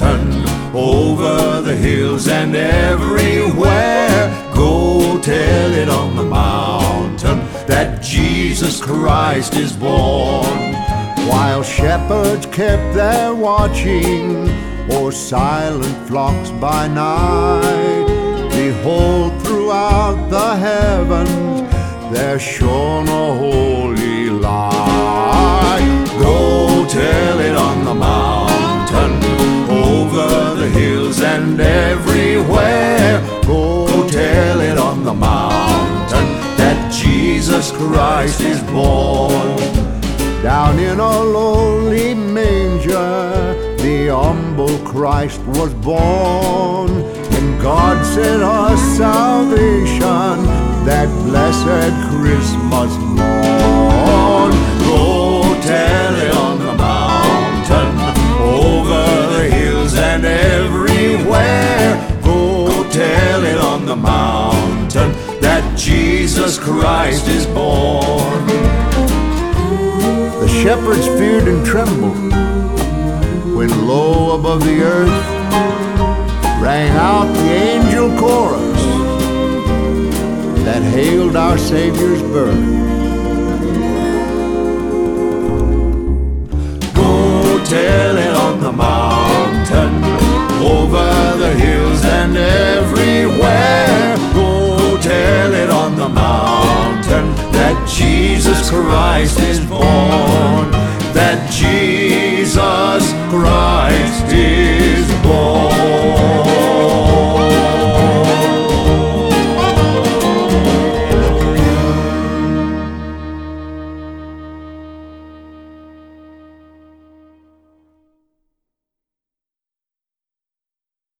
mountain, over the hills and everywhere. Go tell it on the mountain that Jesus Christ is born. While shepherds kept their watching o'er silent flocks by night, behold, throughout the heavens there shone a holy light. Go tell it on the mountain, over the hills and everywhere. Go tell it on the mountain that Jesus Christ is born. Down in a lowly manger the humble Christ was born, and God sent us salvation that blessed Christmas morn. Go tell it on the mountain, over the hills and everywhere. Go tell it on the mountain that Jesus Christ is born. The shepherds feared and trembled when low above the earth rang out the angel chorus that hailed our Savior's birth. Go tell it on the mountain, over the hills and everywhere. Go tell it on the mountain that Jesus Christ is born. That Jesus Christ is